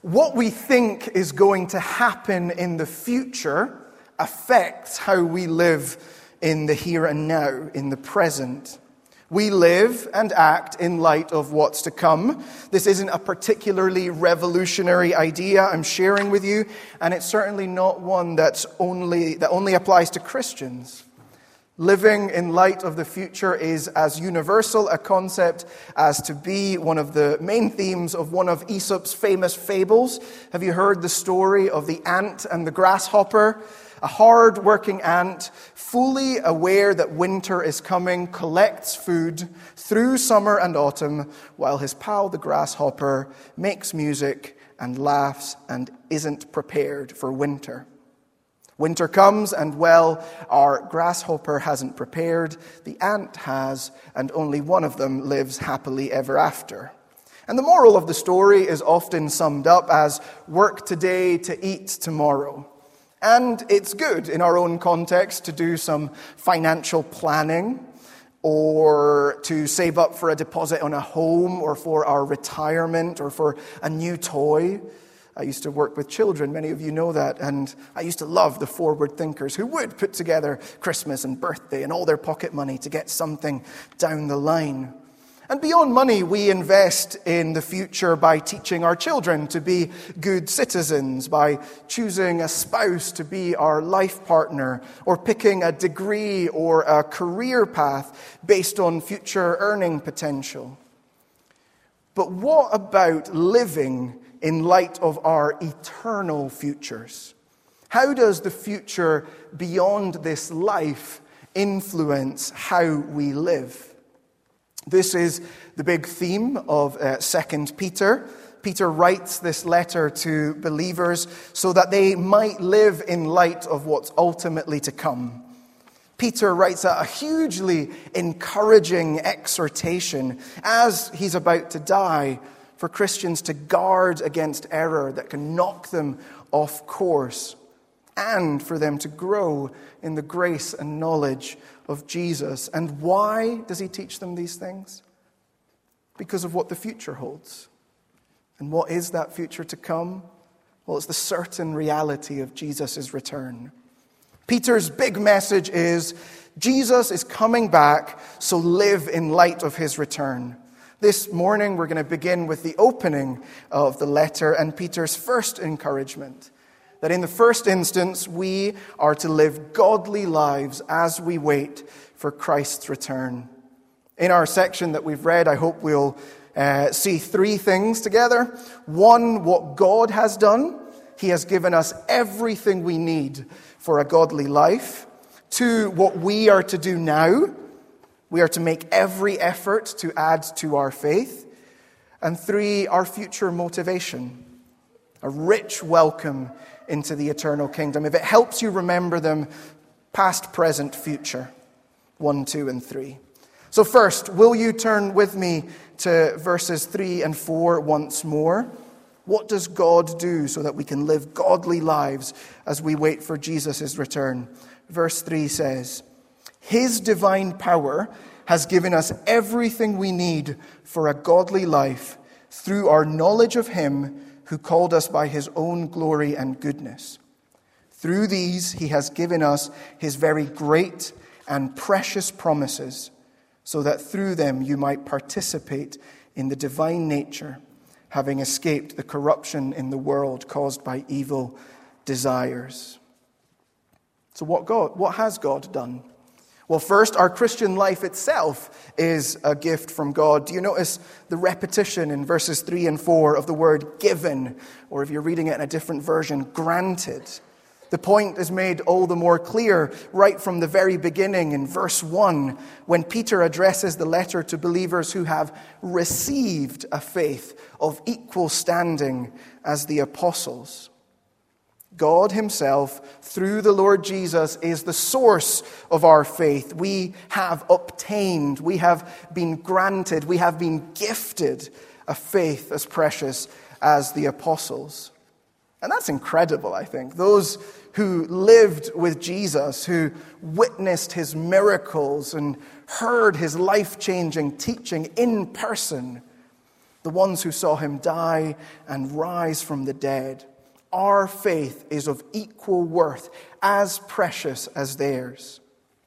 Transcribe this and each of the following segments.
What we think is going to happen in the future affects how we live in the here and now, in the present. We live and act in light of what's to come. This isn't a particularly revolutionary idea I'm sharing with you, and it's certainly not one that only applies to Christians. Living in light of the future is as universal a concept as to be one of the main themes of one of Aesop's famous fables. Have you heard the story of the ant and the grasshopper? A hard-working ant, fully aware that winter is coming, collects food through summer and autumn, while his pal the grasshopper makes music and laughs and isn't prepared for winter. Winter comes, and our grasshopper hasn't prepared, the ant has, and only one of them lives happily ever after. And the moral of the story is often summed up as work today to eat tomorrow. And it's good in our own context to do some financial planning or to save up for a deposit on a home or for our retirement or for a new toy. I used to work with children, many of you know that, and I used to love the forward thinkers who would put together Christmas and birthday and all their pocket money to get something down the line. And beyond money, we invest in the future by teaching our children to be good citizens, by choosing a spouse to be our life partner, or picking a degree or a career path based on future earning potential. But what about living in light of our eternal futures? How does the future beyond this life influence how we live? This is the big theme of 2 Peter. Peter writes this letter to believers so that they might live in light of what's ultimately to come. Peter writes a hugely encouraging exhortation as he's about to die for Christians to guard against error that can knock them off course, and for them to grow in the grace and knowledge of Jesus. And why does he teach them these things? Because of what the future holds. And what is that future to come? Well, it's the certain reality of Jesus' return. Peter's big message is, Jesus is coming back, so live in light of his return. This morning, we're going to begin with the opening of the letter and Peter's first encouragement, that in the first instance, we are to live godly lives as we wait for Christ's return. In our section that we've read, I hope we'll see three things together. One, what God has done. He has given us everything we need for a godly life. Two, what we are to do now. We are to make every effort to add to our faith. And three, our future motivation. A rich welcome into the eternal kingdom. If it helps you remember them, past, present, future. 1, 2, and 3. So first, will you turn with me to verses 3 and 4 once more? What does God do so that we can live godly lives as we wait for Jesus' return? Verse 3 says, His divine power has given us everything we need for a godly life through our knowledge of Him who called us by His own glory and goodness. Through these, He has given us His very great and precious promises, so that through them you might participate in the divine nature, having escaped the corruption in the world caused by evil desires. So what has God done? Well, first, our Christian life itself is a gift from God. Do you notice the repetition in verses 3 and 4 of the word given, or if you're reading it in a different version, granted? The point is made all the more clear right from the very beginning in verse 1, when Peter addresses the letter to believers who have received a faith of equal standing as the apostles. God Himself, through the Lord Jesus, is the source of our faith. We have obtained, we have been granted, we have been gifted a faith as precious as the apostles. And that's incredible, I think. Those who lived with Jesus, who witnessed His miracles and heard His life-changing teaching in person, the ones who saw him die and rise from the dead. Our faith is of equal worth, as precious as theirs.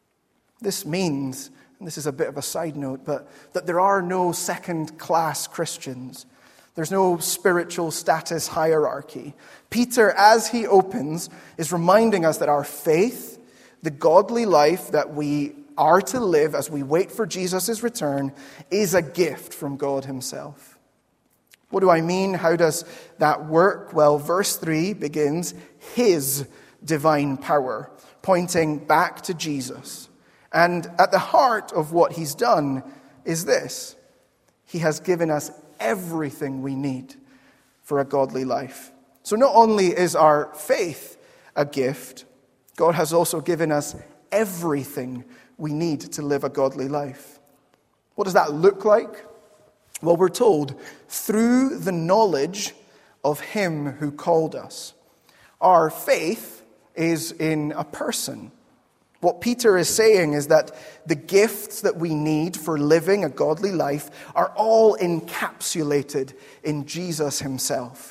This means, and this is a bit of a side note, but that there are no second-class Christians. There's no spiritual status hierarchy. Peter, as he opens, is reminding us that our faith, the godly life that we are to live as we wait for Jesus' return, is a gift from God himself. What do I mean? How does that work? Well, verse 3 begins, his divine power, pointing back to Jesus. And at the heart of what he's done is this: he has given us everything we need for a godly life. So not only is our faith a gift, God has also given us everything we need to live a godly life. What does that look like? Well, we're told, through the knowledge of him who called us. Our faith is in a person. What Peter is saying is that the gifts that we need for living a godly life are all encapsulated in Jesus himself,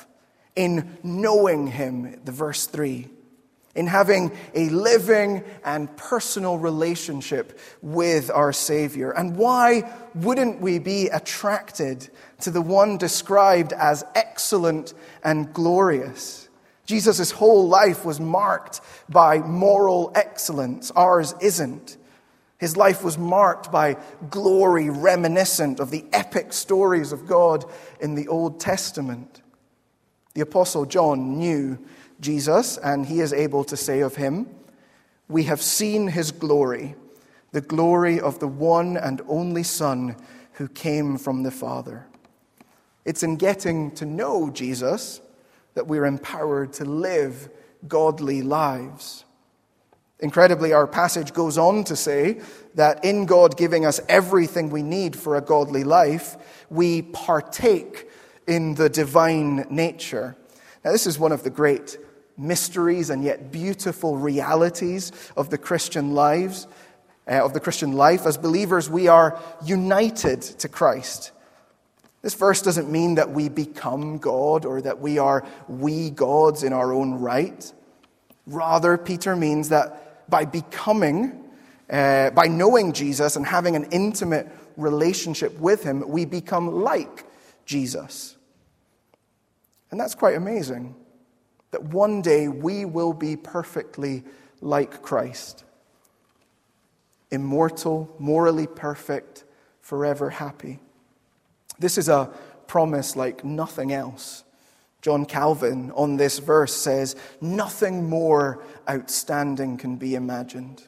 in knowing him, the verse 3, in having a living and personal relationship with our Savior. And why wouldn't we be attracted to the one described as excellent and glorious? Jesus' whole life was marked by moral excellence. Ours isn't. His life was marked by glory reminiscent of the epic stories of God in the Old Testament. The Apostle John knew Jesus, and he is able to say of him, "We have seen his glory, the glory of the one and only Son who came from the Father." It's in getting to know Jesus that we're empowered to live godly lives. Incredibly, our passage goes on to say that in God giving us everything we need for a godly life, we partake in the divine nature. Now, this is one of the great mysteries and yet beautiful realities of the Christian life. As believers, we are united to Christ. This verse doesn't mean that we become God or that we are gods in our own right. Rather, Peter means that by knowing Jesus and having an intimate relationship with him, we become like Jesus. And that's quite amazing, that one day we will be perfectly like Christ. Immortal, morally perfect, forever happy. This is a promise like nothing else. John Calvin on this verse says, "Nothing more outstanding can be imagined."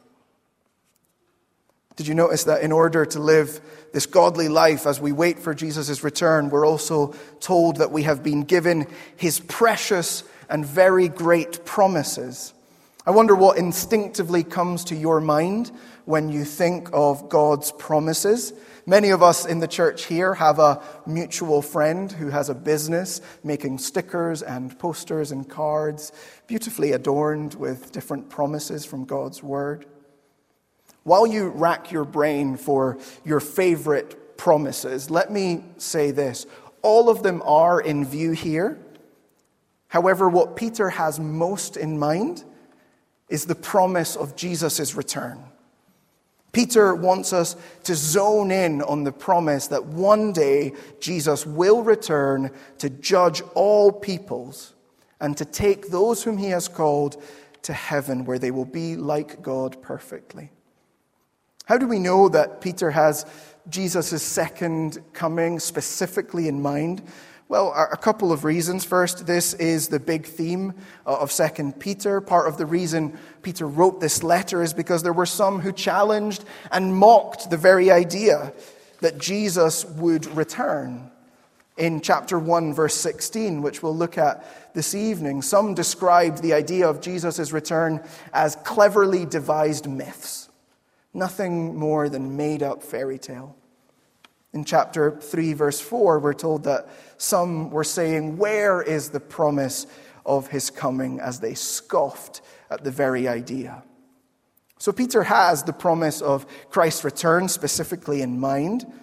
Did you notice that in order to live this godly life as we wait for Jesus' return, we're also told that we have been given his precious and very great promises? I wonder what instinctively comes to your mind when you think of God's promises. Many of us in the church here have a mutual friend who has a business making stickers and posters and cards, beautifully adorned with different promises from God's word. While you rack your brain for your favorite promises, let me say this. All of them are in view here. However, what Peter has most in mind is the promise of Jesus' return. Peter wants us to zone in on the promise that one day Jesus will return to judge all peoples and to take those whom he has called to heaven, where they will be like God perfectly. How do we know that Peter has Jesus' second coming specifically in mind? Well, a couple of reasons. First, this is the big theme of 2 Peter. Part of the reason Peter wrote this letter is because there were some who challenged and mocked the very idea that Jesus would return. In chapter 1, verse 16, which we'll look at this evening, some described the idea of Jesus' return as cleverly devised myths. Nothing more than made-up fairy tale. In chapter 3, verse 4, we're told that some were saying, "Where is the promise of his coming?" as they scoffed at the very idea. So Peter has the promise of Christ's return specifically in mind,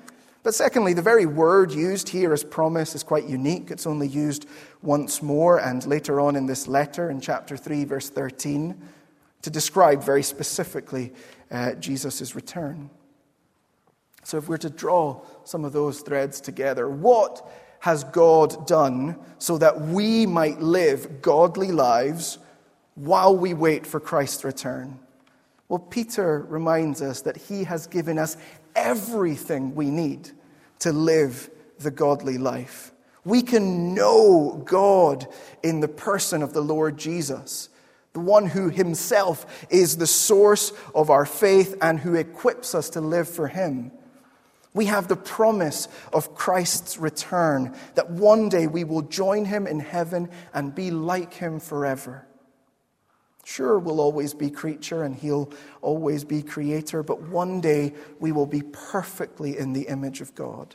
But secondly, the very word used here as promise is quite unique. It's only used once more and later on in this letter in chapter 3, verse 13, to describe very specifically Jesus' return. So if we're to draw some of those threads together, what has God done so that we might live godly lives while we wait for Christ's return? Well, Peter reminds us that he has given us everything we need to live the godly life. We can know God in the person of the Lord Jesus, the one who himself is the source of our faith and who equips us to live for him. We have the promise of Christ's return, that one day we will join him in heaven and be like him forever. Sure, we'll always be creature and he'll always be creator, but one day we will be perfectly in the image of God.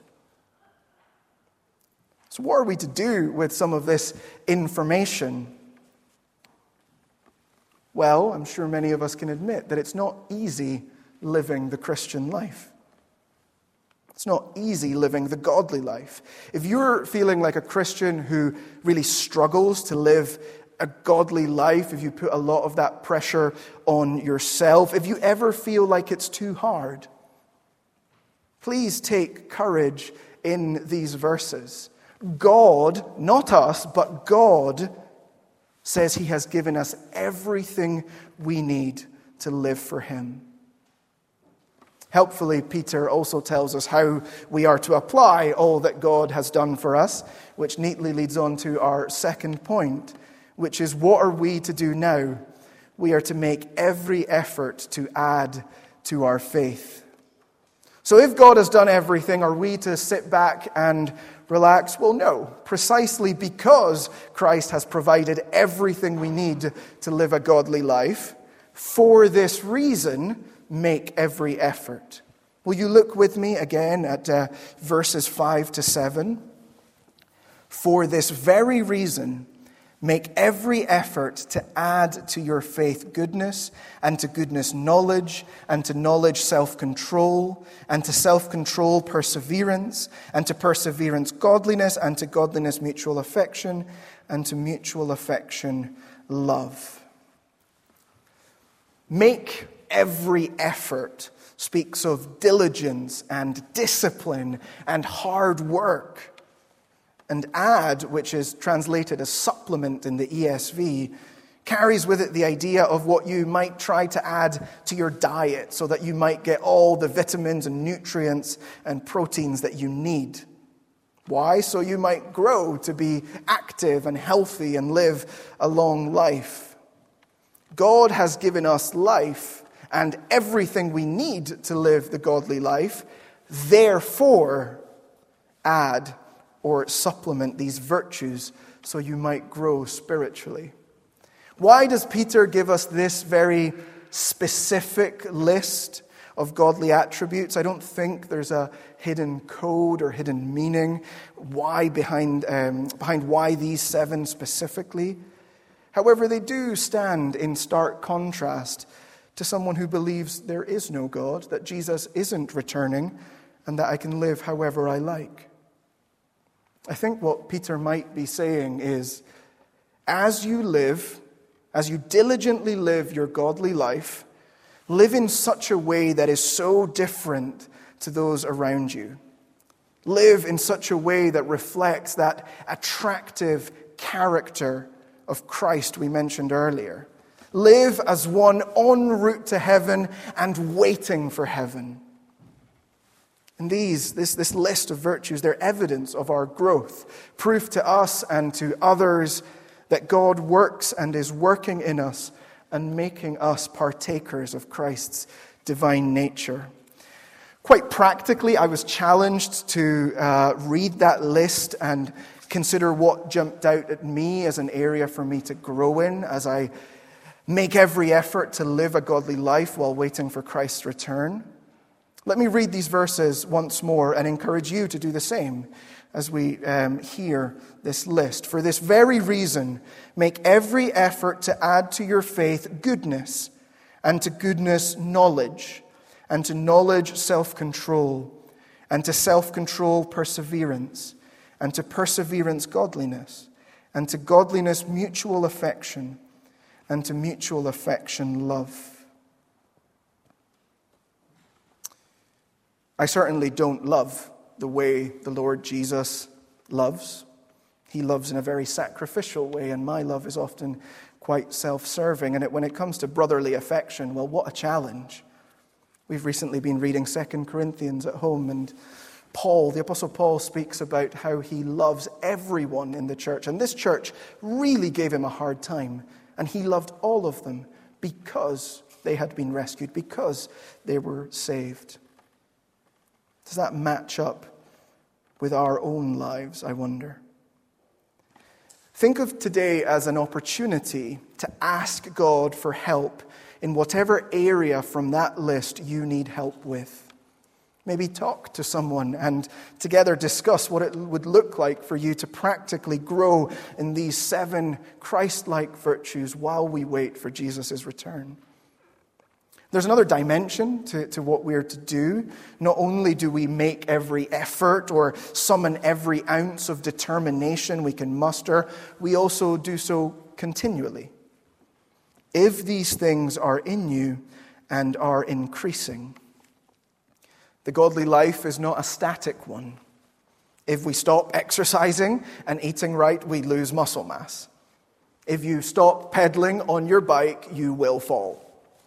So what are we to do with some of this information? Well, I'm sure many of us can admit that it's not easy living the Christian life. It's not easy living the godly life. If you're feeling like a Christian who really struggles to live a godly life, if you put a lot of that pressure on yourself, if you ever feel like it's too hard, please take courage in these verses. God, not us, but God says he has given us everything we need to live for him. Helpfully, Peter also tells us how we are to apply all that God has done for us, which neatly leads on to our second point, which is, what are we to do now? We are to make every effort to add to our faith. So if God has done everything, are we to sit back and relax? Well, no. Precisely because Christ has provided everything we need to live a godly life, for this reason, make every effort. Will you look with me again at verses 5 to 7? For this very reason, make every effort to add to your faith goodness, and to goodness knowledge, and to knowledge self-control, and to self-control perseverance, and to perseverance godliness, and to godliness mutual affection, and to mutual affection love. Make every effort speaks of diligence and discipline and hard work. And add, which is translated as supplement in the ESV, carries with it the idea of what you might try to add to your diet so that you might get all the vitamins and nutrients and proteins that you need. Why? So you might grow to be active and healthy and live a long life. God has given us life and everything we need to live the godly life. Therefore, add or supplement these virtues so you might grow spiritually. Why does Peter give us this very specific list of godly attributes? I don't think there's a hidden code or hidden meaning behind why these 7 specifically. However, they do stand in stark contrast to someone who believes there is no God, that Jesus isn't returning, and that I can live however I like. I think what Peter might be saying is, as you diligently live your godly life, live in such a way that is so different to those around you. Live in such a way that reflects that attractive character of Christ we mentioned earlier. Live as one en route to heaven and waiting for heaven. And this list of virtues, they're evidence of our growth, proof to us and to others that God works and is working in us and making us partakers of Christ's divine nature. Quite practically, I was challenged to read that list and consider what jumped out at me as an area for me to grow in as I make every effort to live a godly life while waiting for Christ's return. Let me read these verses once more and encourage you to do the same as we hear this list. For this very reason, make every effort to add to your faith goodness, and to goodness knowledge, and to knowledge self-control, and to self-control perseverance, and to perseverance godliness, and to godliness mutual affection, and to mutual affection love. I certainly don't love the way the Lord Jesus loves. He loves in a very sacrificial way, and my love is often quite self-serving. And when it comes to brotherly affection, well, what a challenge. We've recently been reading 2 Corinthians at home, and the Apostle Paul speaks about how he loves everyone in the church. And this church really gave him a hard time, and he loved all of them because they had been rescued, because they were saved. Does that match up with our own lives, I wonder? Think of today as an opportunity to ask God for help in whatever area from that list you need help with. Maybe talk to someone and together discuss what it would look like for you to practically grow in these 7 Christ-like virtues while we wait for Jesus' return. There's another dimension to what we're to do. Not only do we make every effort or summon every ounce of determination we can muster, we also do so continually. If these things are in you and are increasing. The godly life is not a static one. If we stop exercising and eating right, we lose muscle mass. If you stop pedaling on your bike, you will fall.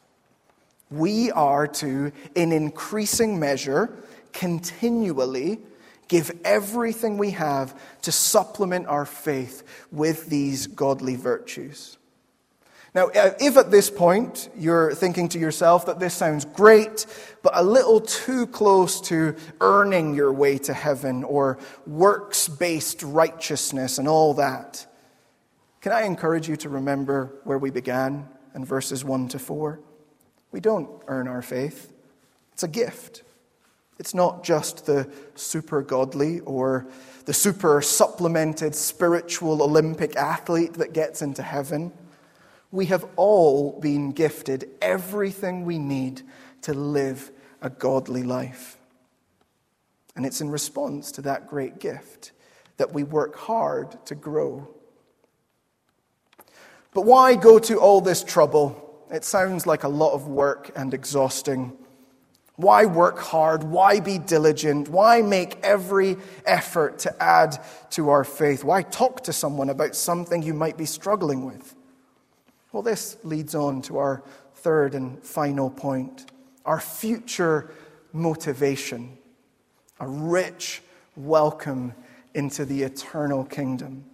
We are to, in increasing measure, continually give everything we have to supplement our faith with these godly virtues. Now, if at this point you're thinking to yourself that this sounds great, but a little too close to earning your way to heaven or works-based righteousness and all that, can I encourage you to remember where we began in verses 1-4? We don't earn our faith. It's a gift. It's not just the super godly or the super supplemented spiritual Olympic athlete that gets into heaven. We have all been gifted everything we need to live a godly life. And it's in response to that great gift that we work hard to grow. But why go to all this trouble? It sounds like a lot of work and exhausting. Why work hard? Why be diligent? Why make every effort to add to our faith? Why talk to someone about something you might be struggling with? Well, this leads on to our third and final point, our future motivation, a rich welcome into the eternal kingdom.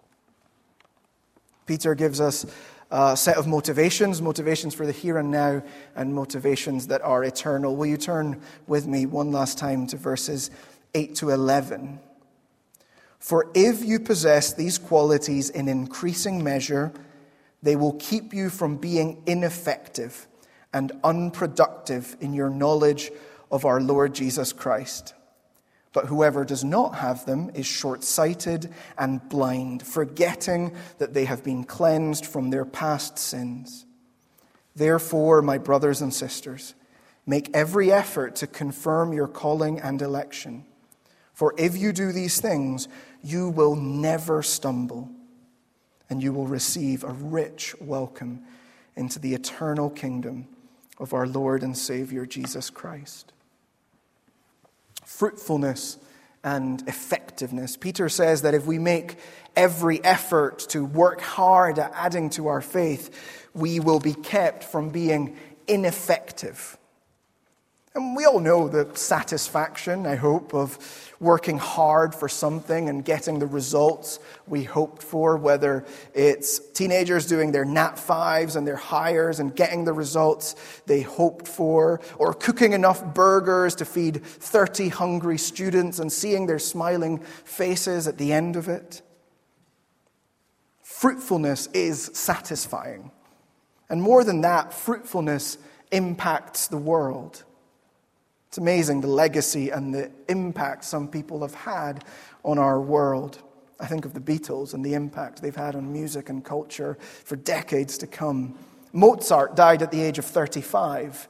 Peter gives us a set of motivations for the here and now, and motivations that are eternal. Will you turn with me one last time to verses 8-11? For if you possess these qualities in increasing measure, they will keep you from being ineffective and unproductive in your knowledge of our Lord Jesus Christ. But whoever does not have them is short-sighted and blind, forgetting that they have been cleansed from their past sins. Therefore, my brothers and sisters, make every effort to confirm your calling and election. For if you do these things, you will never stumble, and you will receive a rich welcome into the eternal kingdom of our Lord and Savior Jesus Christ. Fruitfulness and effectiveness. Peter says that if we make every effort to work hard at adding to our faith, we will be kept from being ineffective. And we all know the satisfaction, I hope, of working hard for something and getting the results we hoped for, whether it's teenagers doing their Nat 5s and their hires and getting the results they hoped for, or cooking enough burgers to feed 30 hungry students and seeing their smiling faces at the end of it. Fruitfulness is satisfying. And more than that, fruitfulness impacts the world. It's amazing the legacy and the impact some people have had on our world. I think of the Beatles and the impact they've had on music and culture for decades to come. Mozart died at the age of 35,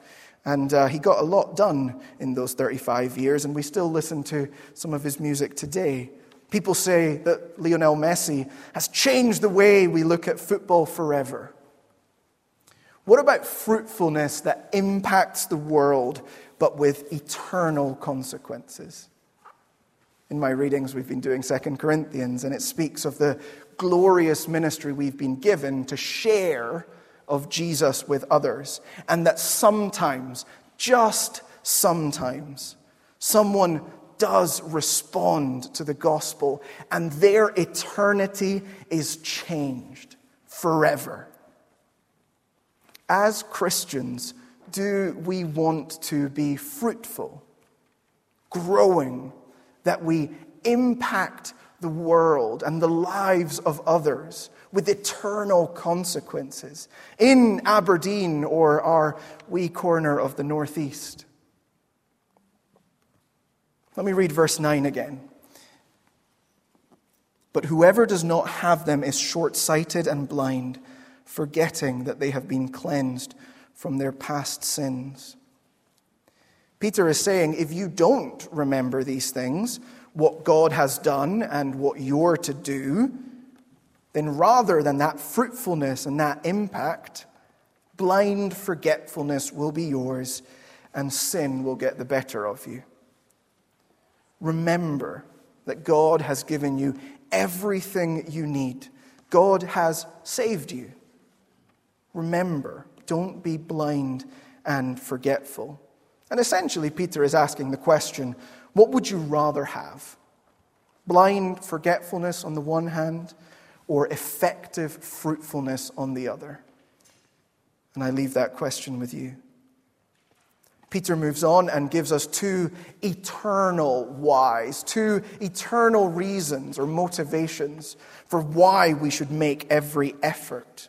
And he got a lot done in those 35 years, and we still listen to some of his music today. People say that Lionel Messi has changed the way we look at football forever. What about fruitfulness that impacts the world, but with eternal consequences? In my readings, we've been doing 2 Corinthians, and it speaks of the glorious ministry we've been given to share of Jesus with others, and that sometimes, just sometimes, someone does respond to the gospel, and their eternity is changed forever. As Christians, do we want to be fruitful, growing, that we impact the world and the lives of others with eternal consequences in Aberdeen or our wee corner of the northeast? Let me read verse 9 again. But whoever does not have them is short-sighted and blind, forgetting that they have been cleansed from their past sins. Peter is saying, if you don't remember these things, what God has done and what you're to do, then rather than that fruitfulness and that impact, blind forgetfulness will be yours and sin will get the better of you. Remember that God has given you everything you need. God has saved you. Remember, don't be blind and forgetful. And essentially, Peter is asking the question, what would you rather have? Blind forgetfulness on the one hand, or effective fruitfulness on the other? And I leave that question with you. Peter moves on and gives us two eternal whys, two eternal reasons or motivations for why we should make every effort.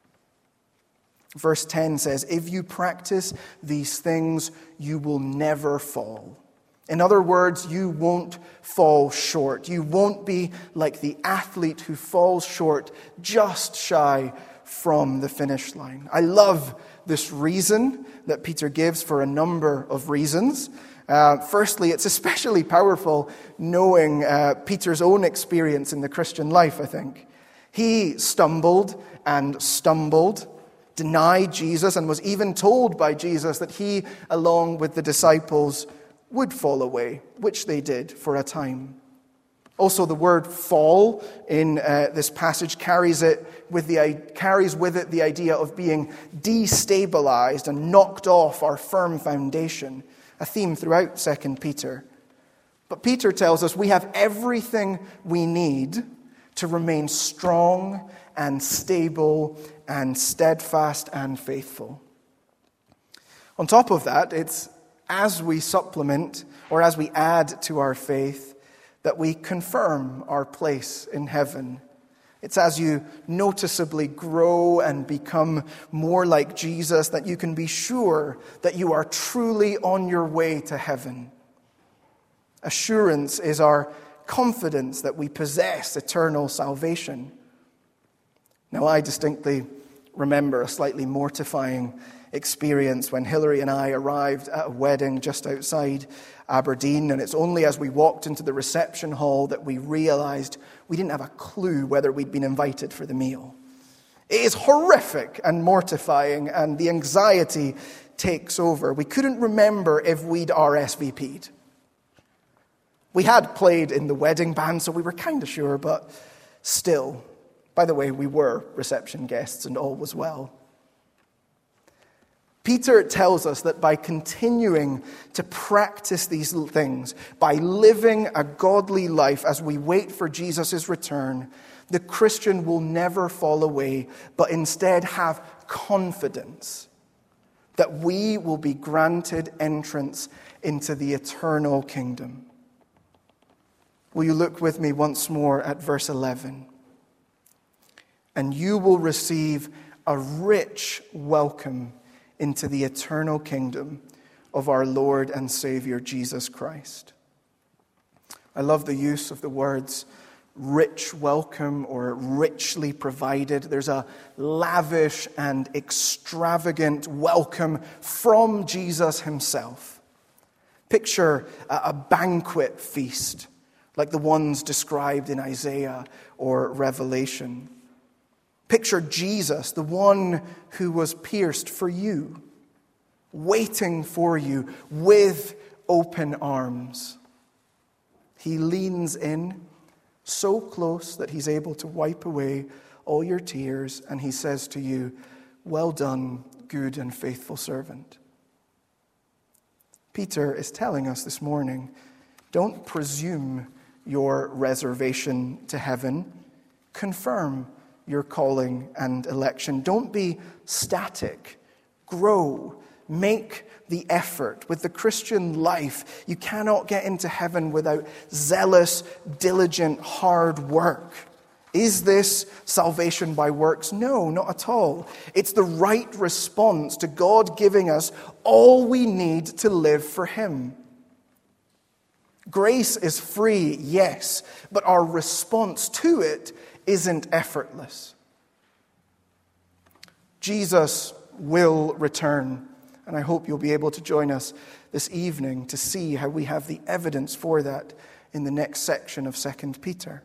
Verse 10 says, if you practice these things, you will never fall. In other words, you won't fall short. You won't be like the athlete who falls short just shy from the finish line. I love this reason that Peter gives for a number of reasons. Firstly, it's especially powerful knowing Peter's own experience in the Christian life, I think. He stumbled and stumbled, denied Jesus, and was even told by Jesus that he, along with the disciples, would fall away, which they did for a time. Also, the word fall in this passage carries with it the idea of being destabilized and knocked off our firm foundation, a theme throughout 2 Peter. But Peter tells us we have everything we need to remain strong and stable and steadfast and faithful. On top of that, it's as we supplement or as we add to our faith that we confirm our place in heaven. It's as you noticeably grow and become more like Jesus that you can be sure that you are truly on your way to heaven. Assurance is our confidence that we possess eternal salvation. Now, I distinctly remember a slightly mortifying experience when Hillary and I arrived at a wedding just outside Aberdeen, and it's only as we walked into the reception hall that we realized we didn't have a clue whether we'd been invited for the meal. It is horrific and mortifying, and the anxiety takes over. We couldn't remember if we'd RSVP'd. We had played in the wedding band, so we were kind of sure, but still. By the way, we were reception guests, and all was well. Peter tells us that by continuing to practice these things, by living a godly life as we wait for Jesus' return, the Christian will never fall away, but instead have confidence that we will be granted entrance into the eternal kingdom. Will you look with me once more at verse 11? And you will receive a rich welcome into the eternal kingdom of our Lord and Savior Jesus Christ. I love the use of the words rich welcome or richly provided. There's a lavish and extravagant welcome from Jesus himself. Picture a banquet feast like the ones described in Isaiah or Revelation. Picture Jesus, the one who was pierced for you, waiting for you with open arms. He leans in so close that he's able to wipe away all your tears, and he says to you, "Well done, good and faithful servant." Peter is telling us this morning, don't presume your reservation to heaven. Confirm your calling and election. Don't be static. Grow. Make the effort. With the Christian life, you cannot get into heaven without zealous, diligent, hard work. Is this salvation by works? No, not at all. It's the right response to God giving us all we need to live for him. Grace is free, yes, but our response to it isn't effortless. Jesus will return, and I hope you'll be able to join us this evening to see how we have the evidence for that in the next section of 2 Peter.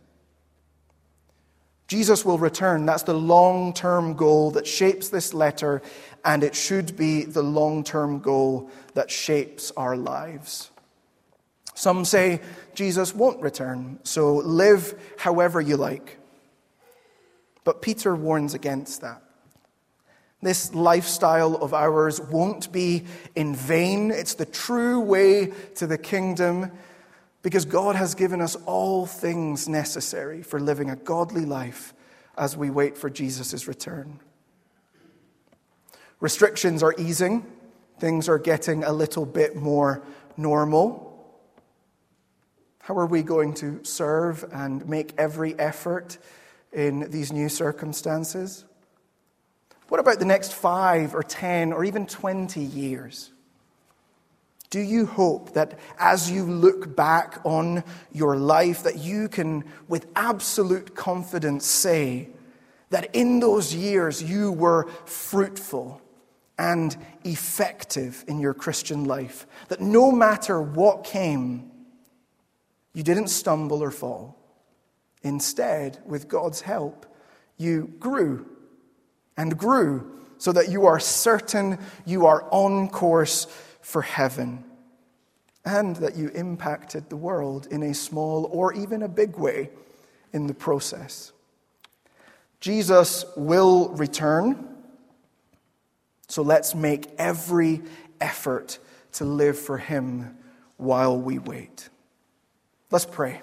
Jesus will return. That's the long-term goal that shapes this letter, and it should be the long-term goal that shapes our lives. Some say Jesus won't return, so live however you like. But Peter warns against that. This lifestyle of ours won't be in vain. It's the true way to the kingdom because God has given us all things necessary for living a godly life as we wait for Jesus' return. Restrictions are easing. Things are getting a little bit more normal. How are we going to serve and make every effort in these new circumstances? What about the next 5 or 10 or even 20 years? Do you hope that as you look back on your life that you can with absolute confidence say that in those years you were fruitful and effective in your Christian life? That no matter what came, you didn't stumble or fall. Instead, with God's help, you grew and grew so that you are certain you are on course for heaven and that you impacted the world in a small or even a big way in the process. Jesus will return, so let's make every effort to live for him while we wait. Let's pray.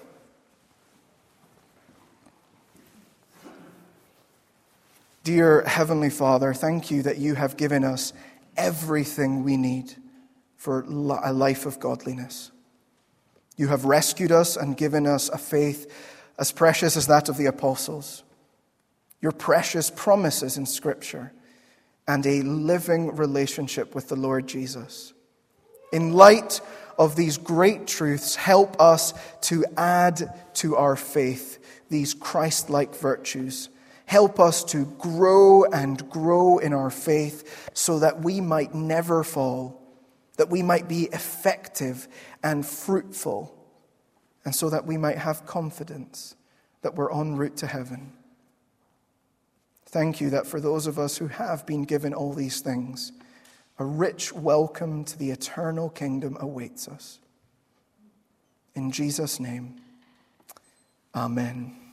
Dear Heavenly Father, thank you that you have given us everything we need for a life of godliness. You have rescued us and given us a faith as precious as that of the apostles, your precious promises in Scripture, and a living relationship with the Lord Jesus. In light of these great truths, help us to add to our faith these Christ-like virtues. Help us to grow and grow in our faith so that we might never fall, that we might be effective and fruitful, and so that we might have confidence that we're en route to heaven. Thank you that for those of us who have been given all these things, a rich welcome to the eternal kingdom awaits us. In Jesus' name, amen.